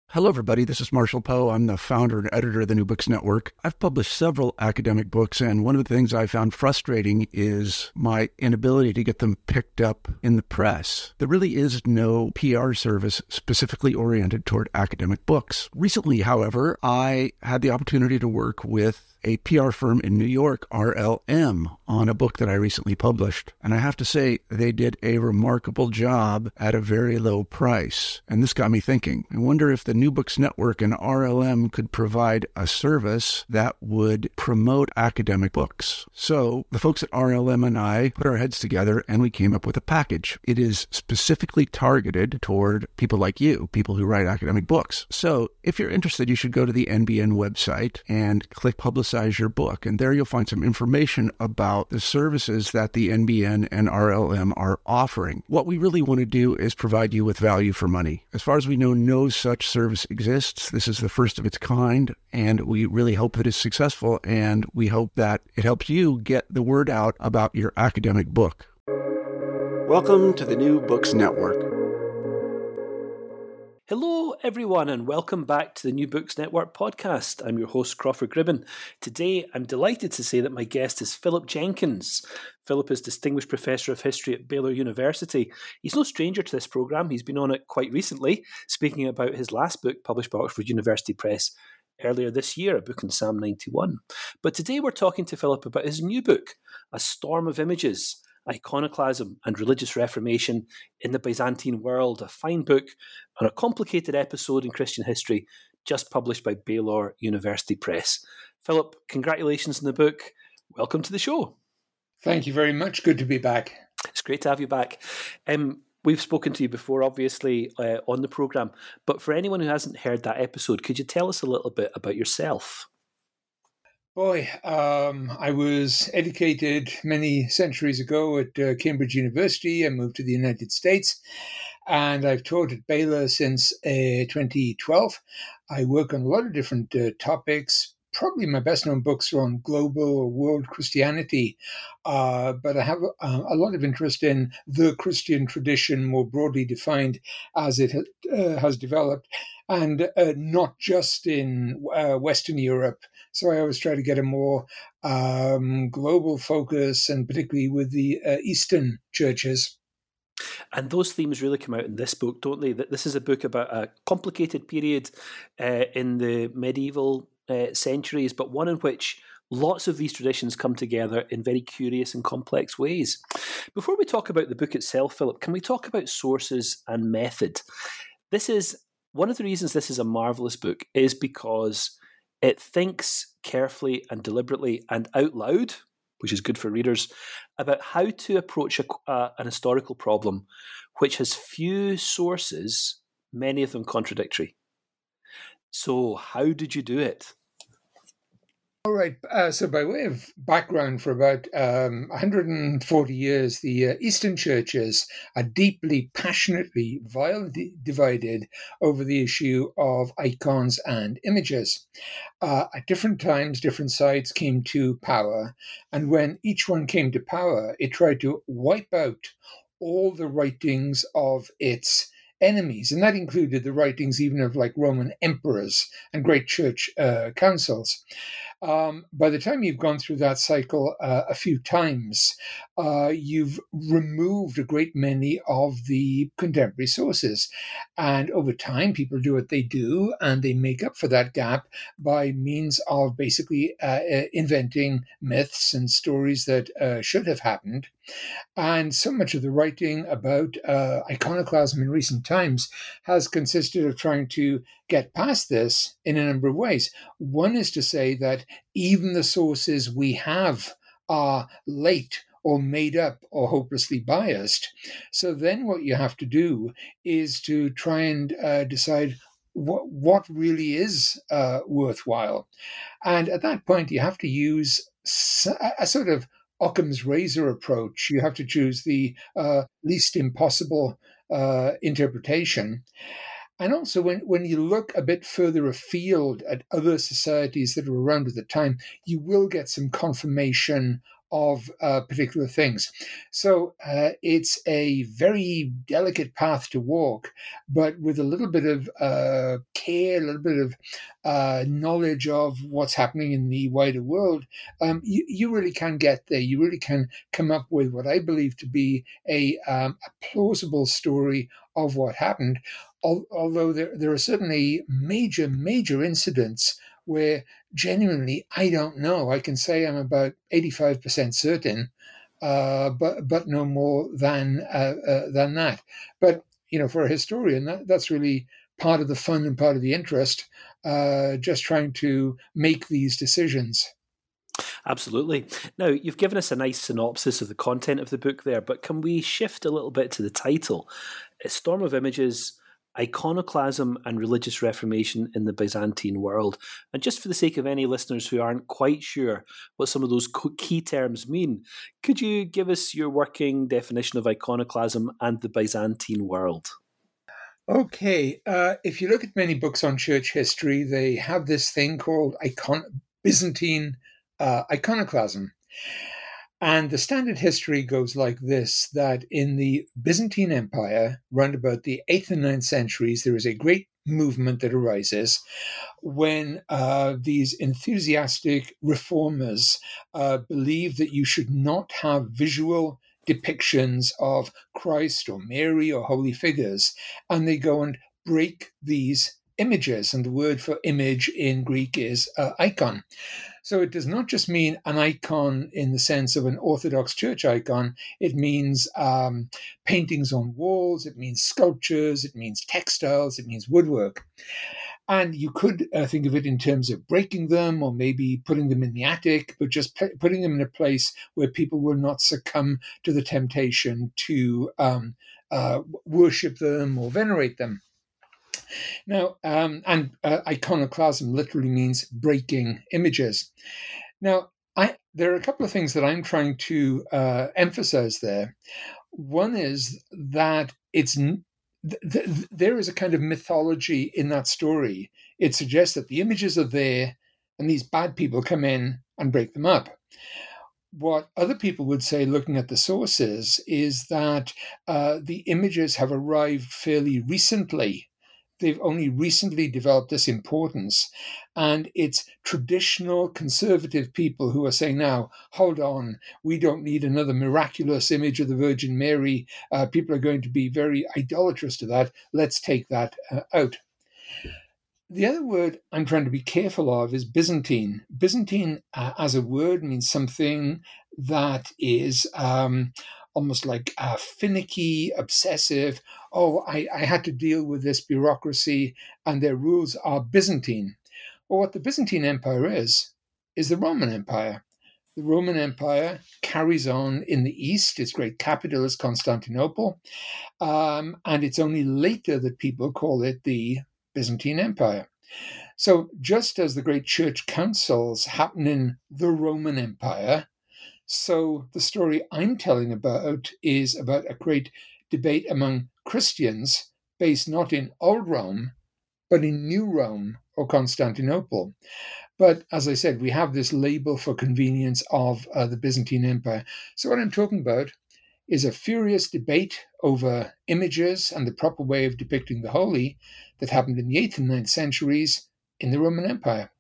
Hello, everybody. This is Marshall Poe. I'm the founder and editor of the New Books Network. I've published several academic books, and one of the things I found frustrating is my inability to get them picked up in the press. There really is no PR service specifically oriented toward academic books. Recently, however, I had the opportunity to work with a PR firm in New York, RLM, on a book that I recently published. And I have to say, they did a remarkable job at a very low price. And this got me thinking. I wonder if the New Books Network and RLM could provide a service that would promote academic books. So the folks at RLM and I put our heads together and we came up with a package. It is specifically targeted toward people like you, people who write academic books. So if you're interested, you should go to the NBN website and click Publicize Your Book. And there you'll find some information about the services that the NBN and RLM are offering. What we really want to do is provide you with value for money. As far as we know, no such service exists. This is the first of its kind, and we really hope that it's successful, and we hope that it helps you get the word out about your academic book. Welcome to the New Books Network. Hello, everyone, and welcome back to the New Books Network podcast. I'm your host, Crawford Gribben. Today, I'm delighted to say that my guest is Philip Jenkins. Philip is Distinguished Professor of History at Baylor University. He's no stranger to this programme. He's been on it quite recently, speaking about his last book, published by Oxford University Press earlier this year, a book on Psalm 91. But today we're talking to Philip about his new book, A Storm of Images, Iconoclasm and Religious Reformation in the Byzantine World, a fine book on a complicated episode in Christian history, just published by Baylor University Press. Philip, congratulations on the book. Welcome to the show. Thank you very much. Good to be back. It's great to have you back. We've spoken to you before, obviously, on the programme, but for anyone who hasn't heard that episode, could you tell us a little bit about yourself? Boy, I was educated many centuries ago at Cambridge University. I moved to the United States, and I've taught at Baylor since 2012. I work on a lot of different topics. Probably my best-known books are on global or world Christianity, but I have a lot of interest in the Christian tradition, more broadly defined as it has developed, and not just in Western Europe. So I always try to get a more global focus, and particularly with the Eastern churches. And those themes really come out in this book, don't they? That this is a book about a complicated period in the medieval centuries, but one in which lots of these traditions come together in very curious and complex ways. Before we talk about the book itself, Philip, can we talk about sources and method? This is one of the reasons this is a marvellous book is because it thinks carefully and deliberately and out loud, which is good for readers, about how to approach an historical problem which has few sources, many of them contradictory. So how did you do it? All right. So by way of background, for about 140 years, the Eastern churches are deeply, passionately, violently divided over the issue of icons and images. At different times, different sides came to power. And when each one came to power, it tried to wipe out all the writings of its enemies. And that included the writings even of like Roman emperors and great church councils. By the time you've gone through that cycle a few times, you've removed a great many of the contemporary sources. And over time, people do what they do, and they make up for that gap by means of basically inventing myths and stories that should have happened. And so much of the writing about iconoclasm in recent times has consisted of trying to get past this in a number of ways. One is to say that even the sources we have are late or made up or hopelessly biased. So then what you have to do is to try and decide what really is worthwhile. And at that point, you have to use a sort of Occam's razor approach. You have to choose the least impossible interpretation. And also, when you look a bit further afield at other societies that were around at the time, you will get some confirmation of particular things. So it's a very delicate path to walk, but with a little bit of care, a little bit of knowledge of what's happening in the wider world, you really can get there. You really can come up with what I believe to be a plausible story of what happened. Although there are certainly major incidents where genuinely I don't know. I can say I'm about 85% certain, but no more than that. But for a historian, that's really part of the fun and part of the interest. Just trying to make these decisions. Absolutely. Now, you've given us a nice synopsis of the content of the book there, but can we shift a little bit to the title? A Storm of Images, Iconoclasm and Religious Reformation in the Byzantine World. And just for the sake of any listeners who aren't quite sure what some of those key terms mean, could you give us your working definition of iconoclasm and the Byzantine world? Okay, if you look at many books on church history, they have this thing called Byzantine iconoclasm. And the standard history goes like this, that in the Byzantine Empire, around about the 8th and 9th centuries, there is a great movement that arises when these enthusiastic reformers believe that you should not have visual depictions of Christ or Mary or holy figures, and they go and break these images. And the word for image in Greek is icon. So it does not just mean an icon in the sense of an Orthodox church icon. It means paintings on walls, it means sculptures, it means textiles, it means woodwork. And you could think of it in terms of breaking them or maybe putting them in the attic, but just putting them in a place where people will not succumb to the temptation to worship them or venerate them. Now, iconoclasm literally means breaking images. Now, there are a couple of things that I'm trying to emphasize there. One is that there is a kind of mythology in that story. It suggests that the images are there and these bad people come in and break them up. What other people would say, looking at the sources, is that the images have arrived fairly recently. They've only recently developed this importance. And it's traditional conservative people who are saying, now, hold on, we don't need another miraculous image of the Virgin Mary. People are going to be very idolatrous to that. Let's take that out. The other word I'm trying to be careful of is Byzantine. Byzantine as a word means something that is almost like finicky, obsessive. Oh, I had to deal with this bureaucracy and their rules are Byzantine. Well, what the Byzantine Empire is the Roman Empire. The Roman Empire carries on in the East. Its great capital is Constantinople. And it's only later that people call it the Byzantine Empire. So just as the great church councils happen in the Roman Empire, so the story I'm telling about is about a great debate among Christians based not in Old Rome, but in New Rome or Constantinople. But as I said, we have this label for convenience of the Byzantine Empire. So what I'm talking about is a furious debate over images and the proper way of depicting the holy that happened in the 8th and 9th centuries in the Roman Empire.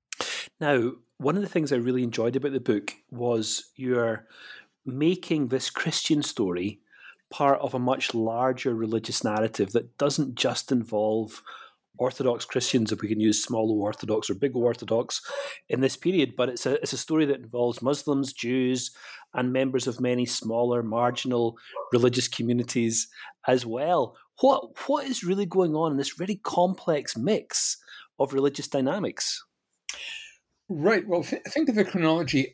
Now, one of the things I really enjoyed about the book was you're making this Christian story part of a much larger religious narrative that doesn't just involve Orthodox Christians, if we can use small O Orthodox or big O Orthodox in this period, but it's a story that involves Muslims, Jews, and members of many smaller, marginal religious communities as well. What is really going on in this really complex mix of religious dynamics? Right. Well, think of the chronology.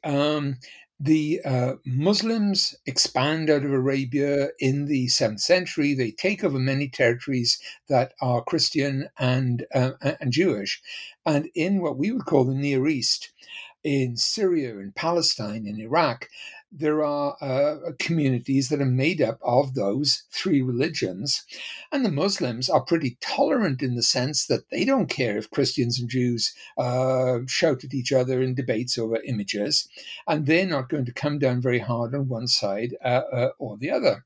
The Muslims expand out of Arabia in the 7th century. They take over many territories that are Christian and Jewish. And in what we would call the Near East, in Syria, in Palestine, in Iraq, there are communities that are made up of those three religions. And the Muslims are pretty tolerant in the sense that they don't care if Christians and Jews shout at each other in debates over images. And they're not going to come down very hard on one side or the other.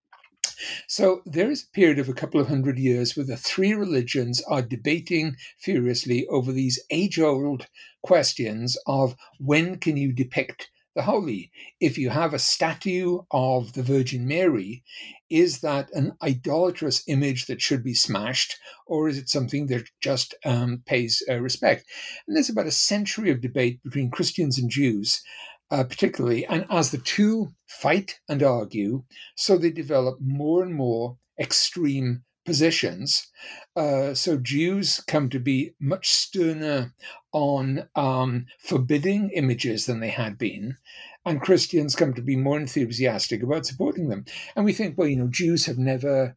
So there is a period of a couple of hundred years where the three religions are debating furiously over these age-old questions of when can you depict the holy? If you have a statue of the Virgin Mary, is that an idolatrous image that should be smashed, or is it something that just pays respect? And there's about a century of debate between Christians and Jews, particularly, and as the two fight and argue, so they develop more and more extreme positions. So Jews come to be much sterner on forbidding images than they had been, and Christians come to be more enthusiastic about supporting them. And we think, well, Jews have never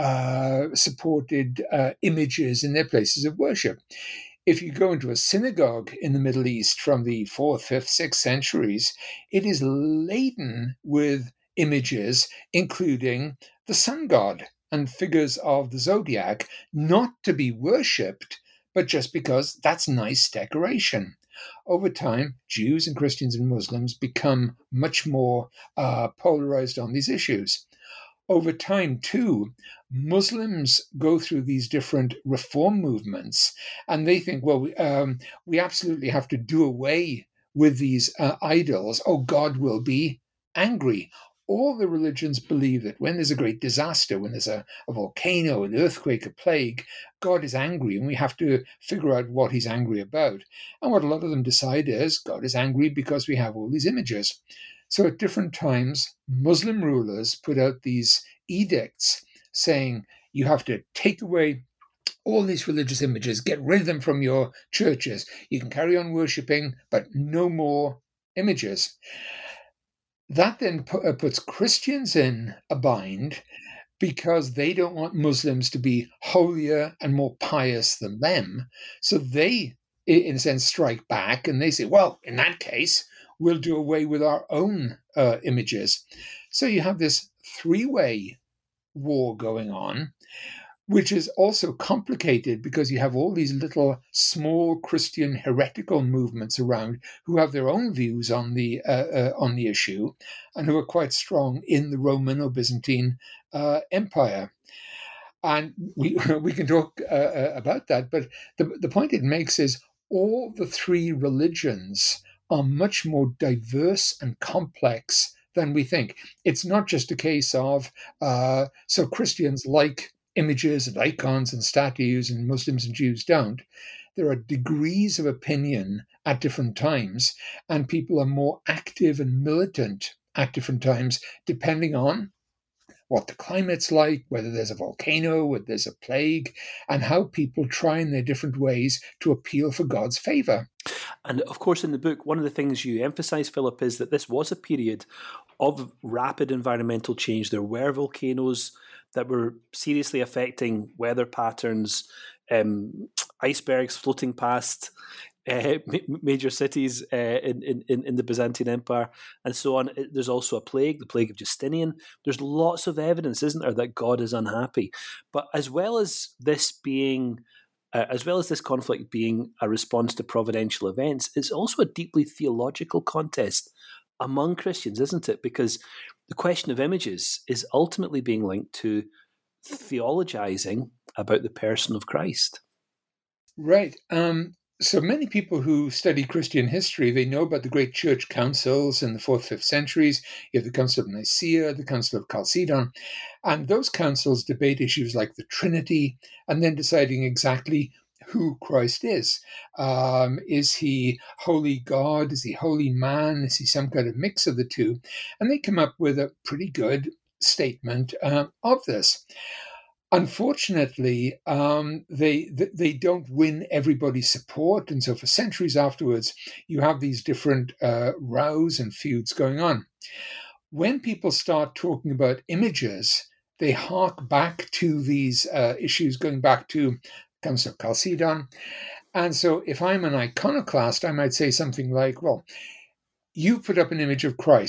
supported images in their places of worship. If you go into a synagogue in the Middle East from the 4th, 5th, 6th centuries, it is laden with images, including the sun god and figures of the zodiac, not to be worshipped, but just because that's nice decoration. Over time, Jews and Christians and Muslims become much more polarized on these issues. Over time, too, Muslims go through these different reform movements, and they think, well, we absolutely have to do away with these idols. Oh, God will be angry. All the religions believe that when there's a great disaster, when there's a volcano, an earthquake, a plague, God is angry, and we have to figure out what he's angry about. And what a lot of them decide is God is angry because we have all these images. So at different times, Muslim rulers put out these edicts saying you have to take away all these religious images, get rid of them from your churches. You can carry on worshipping, but no more images. That then puts Christians in a bind because they don't want Muslims to be holier and more pious than them. So they, in a sense, strike back and they say, well, in that case, we'll do away with our own images. So you have this three-way war going on, which is also complicated because you have all these little small Christian heretical movements around who have their own views on the issue and who are quite strong in the Roman or Byzantine Empire. And we can talk about that, but the point it makes is all the three religions are much more diverse and complex than we think. It's not just a case of, so Christians like images and icons and statues and Muslims and Jews don't. There are degrees of opinion at different times, and people are more active and militant at different times, depending on what the climate's like, whether there's a volcano, whether there's a plague, and how people try in their different ways to appeal for God's favor. And of course, in the book, one of the things you emphasize, Philip, is that this was a period of rapid environmental change. There were volcanoes that were seriously affecting weather patterns, icebergs floating past major cities in the Byzantine Empire, and so on. There's also a plague, the plague of Justinian. There's lots of evidence, isn't there, that God is unhappy. But as well as this conflict being a response to providential events, it's also a deeply theological contest among Christians, isn't it? Because the question of images is ultimately being linked to theologizing about the person of Christ. Right. So many people who study Christian history, they know about the great church councils in the 4th, 5th centuries. You have the Council of Nicaea, the Council of Chalcedon, and those councils debate issues like the Trinity and then deciding exactly who Christ is. Is he holy God? Is he holy man? Is he some kind of mix of the two? And they come up with a pretty good statement of this. Unfortunately, they don't win everybody's support, and so for centuries afterwards, you have these different rows and feuds going on. When people start talking about images, they hark back to these issues going back to Council of Chalcedon. And so if I'm an iconoclast, I might say something like, well, you put up an image of Christ.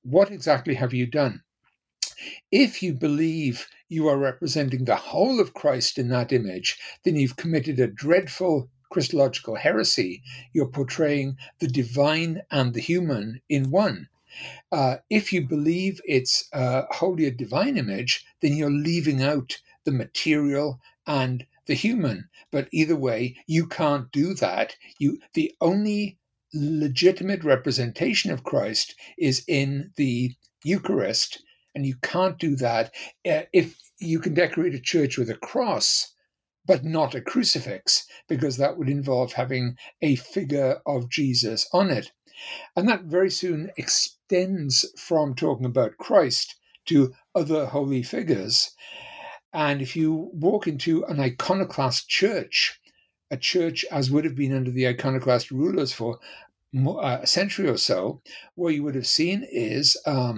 what exactly have you done? If you believe you are representing the whole of Christ in that image, then you've committed a dreadful Christological heresy. You're portraying the divine and the human in one. If you believe it's wholly a divine image, then you're leaving out the material and the human. But either way, you can't do that. The only legitimate representation of Christ is in the Eucharist, and you can't do that. If you can decorate a church with a cross, but not a crucifix, because that would involve having a figure of Jesus on it. And that very soon extends from talking about Christ to other holy figures. And if you walk into an iconoclast church, a church as would have been under the iconoclast rulers for a century or so, what you would have seen is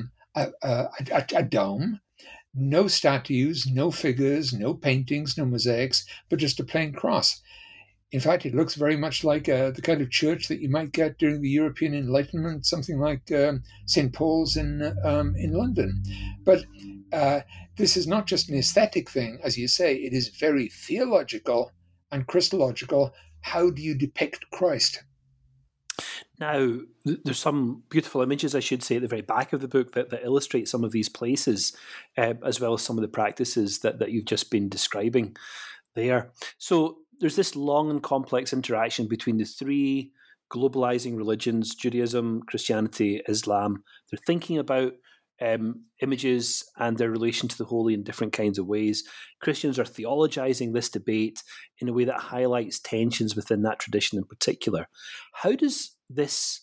a dome, no statues, no figures, no paintings, no mosaics, but just a plain cross. In fact, it looks very much like the kind of church that you might get during the European Enlightenment, something like St. Paul's in London. But this is not just an aesthetic thing, as you say. It is very theological and Christological. How do you depict Christ? Now, there's some beautiful images, I should say, at the very back of the book that illustrate some of these places, as well as some of the practices that you've just been describing there. So there's this long and complex interaction between the three globalizing religions, Judaism, Christianity, Islam. They're thinking about images and their relation to the holy in different kinds of ways. Christians are theologizing this debate in a way that highlights tensions within that tradition in particular. How does this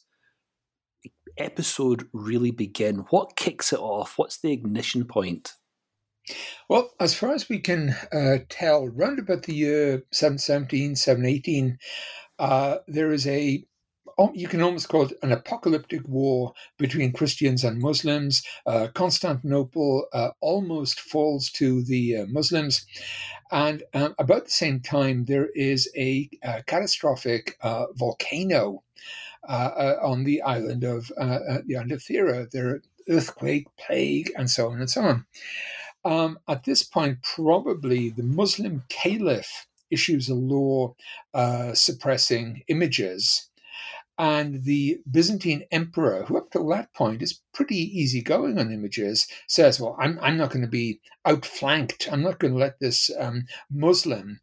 episode really begin? What kicks it off? What's the ignition point? Well, as far as we can tell, round about the year 717, 718, there is you can almost call it an apocalyptic war between Christians and Muslims. Constantinople almost falls to the Muslims. And about the same time, there is a catastrophic volcano on the island of Thera. There are earthquake, plague, and so on and so on. At this point, probably the Muslim caliph issues a law suppressing images. And the Byzantine emperor, who up till that point is pretty easygoing on images, says, well, I'm not going to be outflanked. I'm not going to let this Muslim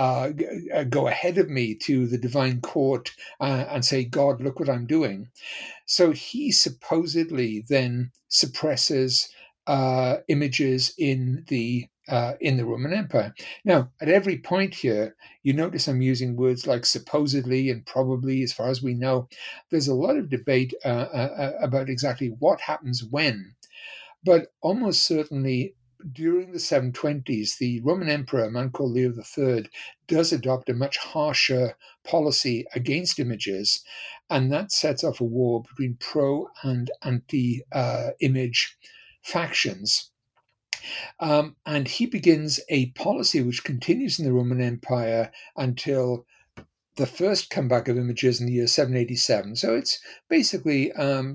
go ahead of me to the divine court and say, God, look what I'm doing. So he supposedly then suppresses images in the Roman Empire. Now, at every point here, you notice I'm using words like supposedly and probably, as far as we know. There's a lot of debate about exactly what happens when. But almost certainly, during the 720s, the Roman Emperor, a man called Leo III, does adopt a much harsher policy against images, and that sets off a war between pro and anti-image factions. And he begins a policy which continues in the Roman Empire until the first comeback of images in the year 787. So it's basically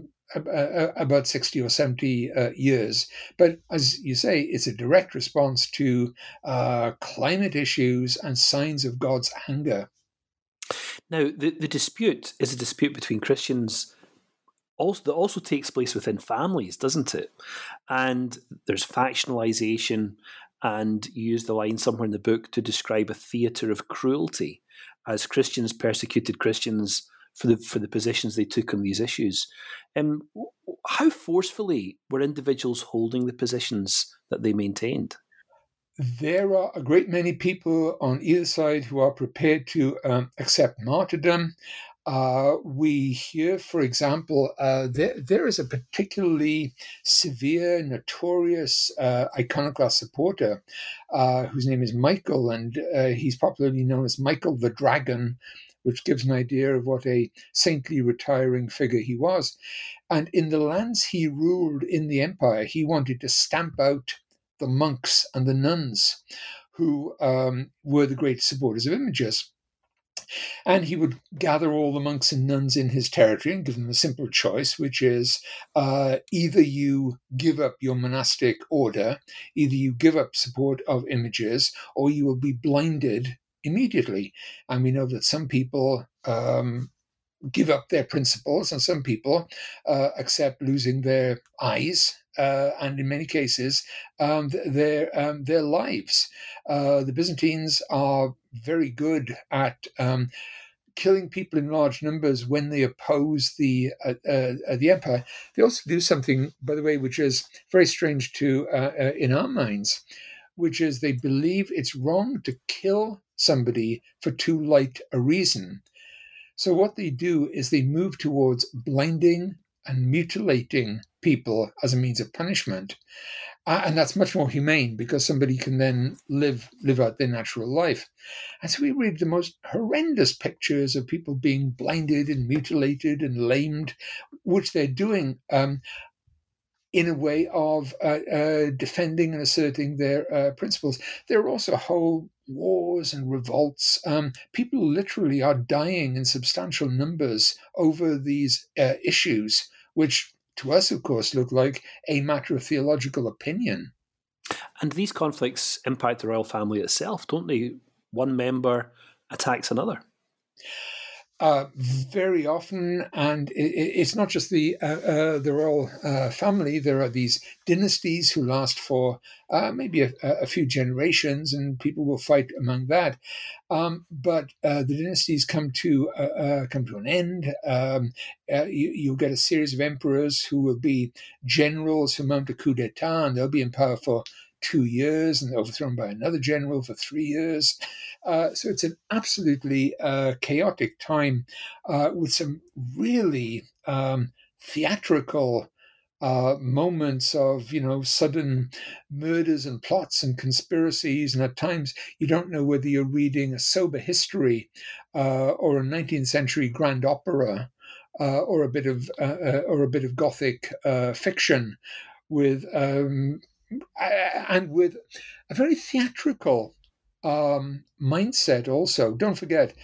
about 60 or 70 years. But as you say, it's a direct response to climate issues and signs of God's anger. Now, the dispute is a dispute between Christians that also takes place within families, doesn't it? And there's factionalization, and you use the line somewhere in the book to describe a theatre of cruelty as Christians persecuted Christians for the positions they took on these issues. How forcefully were individuals holding the positions that they maintained? There are a great many people on either side who are prepared to accept martyrdom. We hear, for example, there is a particularly severe, notorious iconoclast supporter whose name is Michael, and he's popularly known as Michael the Dragon, which gives an idea of what a saintly, retiring figure he was. And in the lands he ruled in the empire, he wanted to stamp out the monks and the nuns who were the great supporters of images. And he would gather all the monks and nuns in his territory and give them a simple choice, which is either you give up your monastic order, either you give up support of images, or you will be blinded immediately. And we know that some people give up their principles, and some people accept losing their eyes, and in many cases, their lives. The Byzantines are very good at killing people in large numbers when they oppose the empire. They also do something, by the way, which is very strange to in our minds, which is they believe it's wrong to kill somebody for too light a reason. So what they do is they move towards blinding and mutilating people as a means of punishment. And that's much more humane because somebody can then live out their natural life. And so we read the most horrendous pictures of people being blinded and mutilated and lamed, which they're doing in a way of defending and asserting their principles. There are also whole wars and revolts. People literally are dying in substantial numbers over these issues, which to us, of course, look like a matter of theological opinion. And these conflicts impact the royal family itself, don't they? One member attacks another. Very often, and it's not just the royal family. There are these dynasties who last for maybe a few generations, and people will fight among that. But the dynasties come to an end. You'll get a series of emperors who will be generals who mount a coup d'état, and they'll be in power for 2 years and overthrown by another general for 3 years. So it's an absolutely chaotic time with some really theatrical moments of, sudden murders and plots and conspiracies. And at times you don't know whether you're reading a sober history or a 19th century grand opera or a bit of Gothic fiction with and with a very theatrical mindset also. Don't forget,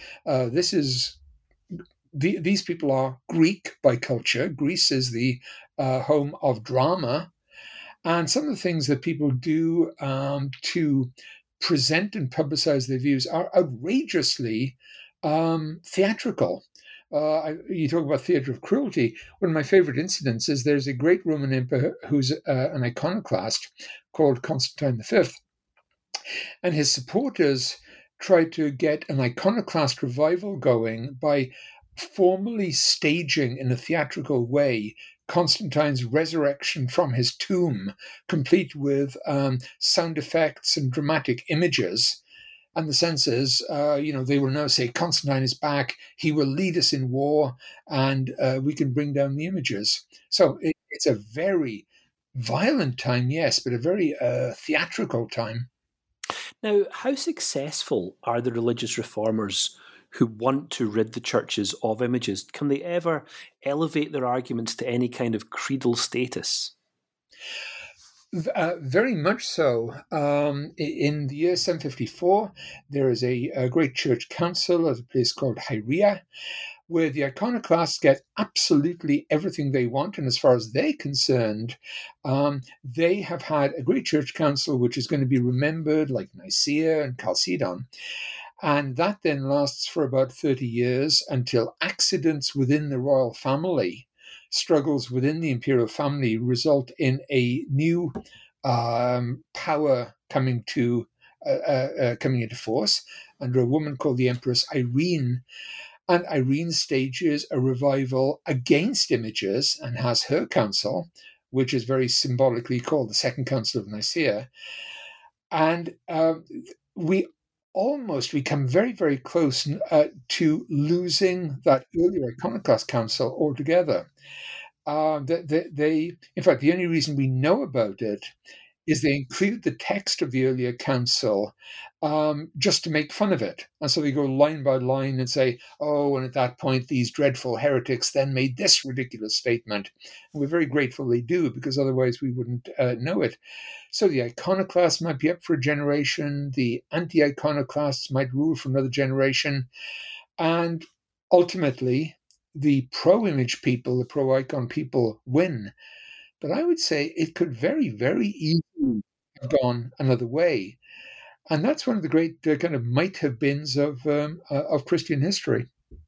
these people are Greek by culture. Greece is the home of drama. And some of the things that people do to present and publicize their views are outrageously theatrical. You talk about theater of cruelty. One of my favorite incidents is there's a great Roman emperor who's an iconoclast called Constantine V. And his supporters tried to get an iconoclast revival going by formally staging in a theatrical way Constantine's resurrection from his tomb, complete with sound effects and dramatic images. And the sense is, they will now say, Constantine is back, he will lead us in war, and we can bring down the images. So it's a very violent time, yes, but a very theatrical time. Now, how successful are the religious reformers who want to rid the churches of images? Can they ever elevate their arguments to any kind of creedal status? Very much so. In the year 754, there is a great church council at a place called Hieria, where the iconoclasts get absolutely everything they want. And as far as they're concerned, they have had a great church council, which is going to be remembered like Nicaea and Chalcedon. And that then lasts for about 30 years until accidents within the royal family, struggles within the imperial family, result in a new power coming into force under a woman called the Empress Irene. And Irene stages a revival against images and has her council, which is very symbolically called the Second Council of Nicaea. And we come very, very close to losing that earlier iconoclast council altogether. In fact, the only reason we know about it is they include the text of the earlier council just to make fun of it. And so they go line by line and say, oh, and at that point, these dreadful heretics then made this ridiculous statement. And we're very grateful they do, because otherwise we wouldn't know it. So the iconoclasts might be up for a generation. The anti-iconoclasts might rule for another generation. And ultimately, the pro-image people, the pro-icon people win. But I would say it could very, very easily have gone another way. And that's one of the great kind of might-have-beens of Christian history.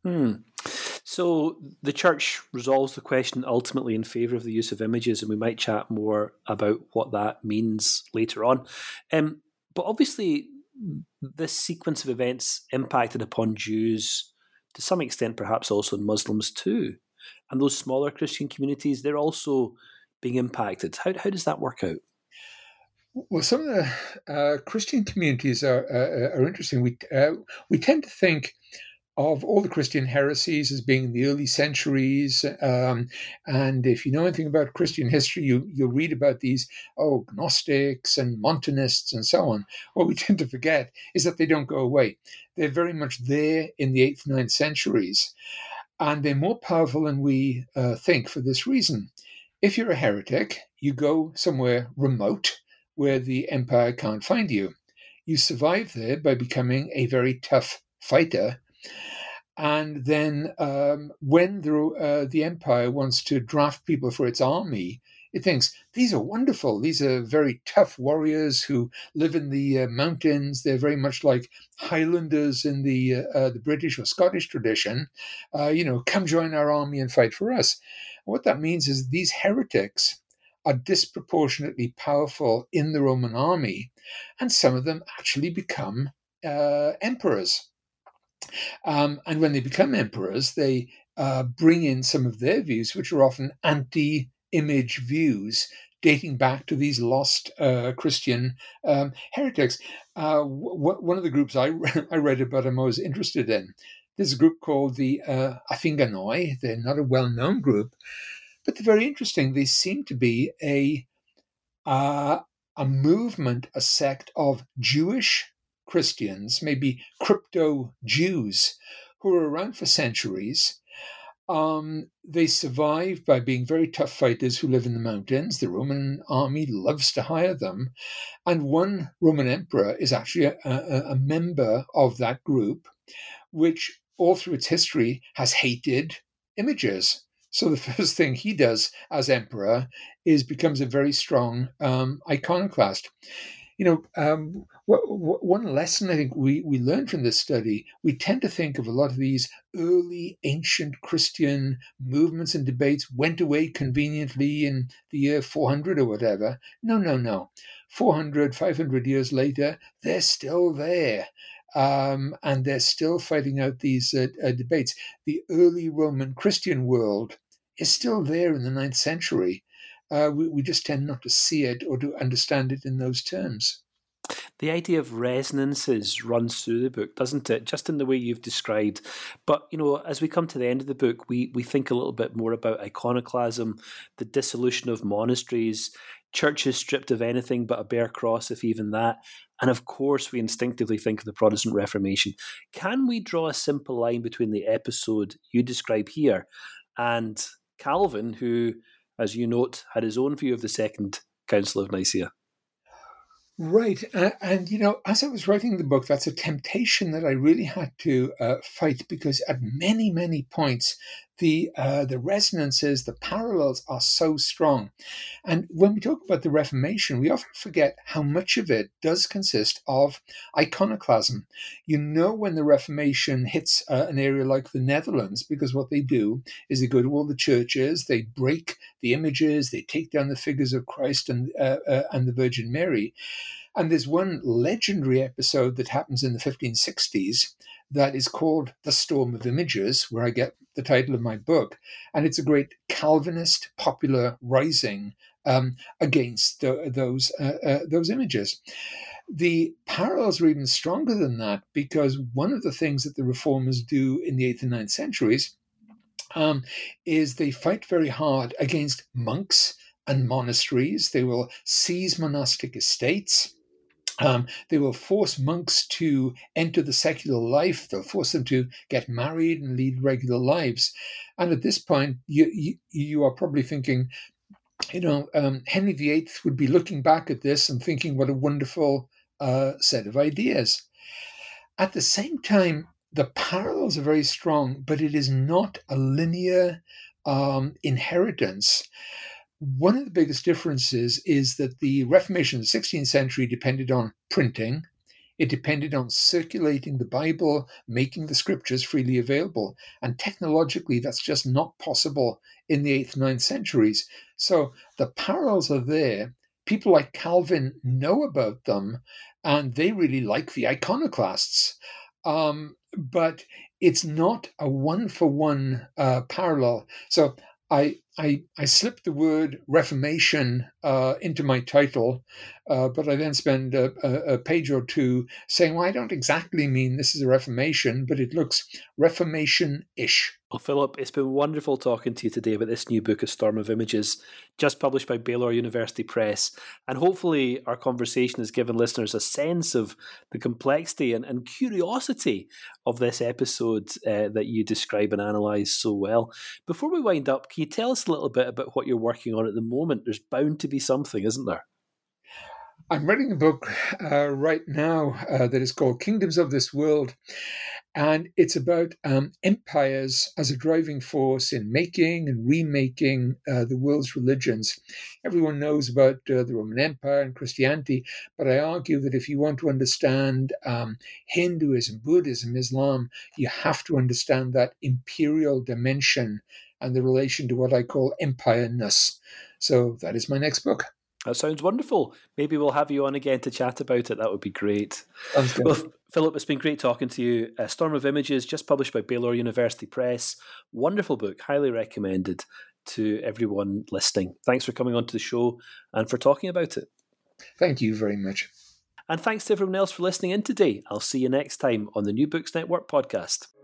So the church resolves the question ultimately in favour of the use of images, and we might chat more about what that means later on. But obviously, this sequence of events impacted upon Jews to some extent, perhaps also Muslims too. And those smaller Christian communities, they're also being impacted. How does that work out? Well, some of the Christian communities are interesting. We tend to think of all the Christian heresies as being in the early centuries, and if you know anything about Christian history, you'll read about these Gnostics and Montanists and so on. What we tend to forget is that they don't go away. They're very much there in the 8th, 9th centuries, and they're more powerful than we think for this reason. If you're a heretic, you go somewhere remote where the empire can't find you. You survive there by becoming a very tough fighter. And then when the empire wants to draft people for its army, it thinks, these are wonderful. These are very tough warriors who live in the mountains. They're very much like Highlanders in the British or Scottish tradition. Come join our army and fight for us. What that means is these heretics are disproportionately powerful in the Roman army, and some of them actually become emperors. And when they become emperors, they bring in some of their views, which are often anti-image views, dating back to these lost Christian heretics. One of the groups I read about I'm always interested in, there's a group called the Athinganoi. They're not a well-known group, but they're very interesting. They seem to be a movement, a sect of Jewish Christians, maybe crypto Jews, who are around for centuries. They survive by being very tough fighters who live in the mountains. The Roman army loves to hire them. And one Roman emperor is actually a member of that group, which all through its history has hated images. So the first thing he does as emperor is becomes a very strong iconoclast. One lesson I think we learned from this study, we tend to think of a lot of these early ancient Christian movements and debates went away conveniently in the year 400 or whatever. No. 400, 500 years later, they're still there. And they're still fighting out these debates. The early Roman Christian world is still there in the 9th century. We just tend not to see it or to understand it in those terms. The idea of resonances runs through the book, doesn't it? Just in the way you've described. But, as we come to the end of the book, we think a little bit more about iconoclasm, the dissolution of monasteries, churches stripped of anything but a bare cross, if even that. And of course, we instinctively think of the Protestant Reformation. Can we draw a simple line between the episode you describe here and Calvin, who, as you note, had his own view of the Second Council of Nicaea? Right. And, as I was writing the book, that's a temptation that I really had to fight, because at many, many points, the resonances, the parallels are so strong. And when we talk about the Reformation, we often forget how much of it does consist of iconoclasm. When the Reformation hits an area like the Netherlands, because what they do is they go to all the churches, they break the images, they take down the figures of Christ and the Virgin Mary. And there's one legendary episode that happens in the 1560s that is called The Storm of Images, where I get the title of my book. And it's a great Calvinist popular rising against those images. The parallels are even stronger than that, because one of the things that the reformers do in the 8th and 9th centuries is they fight very hard against monks and monasteries. They will seize monastic estates. They will force monks to enter the secular life. They'll force them to get married and lead regular lives. And at this point, you are probably thinking, Henry VIII would be looking back at this and thinking what a wonderful set of ideas. At the same time, the parallels are very strong, but it is not a linear inheritance. One of the biggest differences is that the Reformation of the 16th century depended on printing. It depended on circulating the Bible, making the scriptures freely available. And technologically, that's just not possible in the 8th, 9th centuries. So the parallels are there. People like Calvin know about them, and they really like the iconoclasts. But it's not a one-for-one parallel. So I slipped the word Reformation into my title, but I then spend a page or two saying, well, I don't exactly mean this is a Reformation, but it looks Reformation-ish. Well, Philip, it's been wonderful talking to you today about this new book, A Storm of Images, just published by Baylor University Press. And hopefully our conversation has given listeners a sense of the complexity and curiosity of this episode that you describe and analyse so well. Before we wind up, can you tell us a little bit about what you're working on at the moment? There's bound to be something, isn't there? I'm writing a book right now that is called Kingdoms of This World. And it's about empires as a driving force in making and remaking the world's religions. Everyone knows about the Roman Empire and Christianity, but I argue that if you want to understand Hinduism, Buddhism, Islam, you have to understand that imperial dimension and the relation to what I call empire-ness. So that is my next book. That sounds wonderful. Maybe we'll have you on again to chat about it. That would be great. Sounds good. Well, Philip, it's been great talking to you. A Storm of Images, just published by Baylor University Press. Wonderful book, highly recommended to everyone listening. Thanks for coming onto the show and for talking about it. Thank you very much. And thanks to everyone else for listening in today. I'll see you next time on the New Books Network podcast.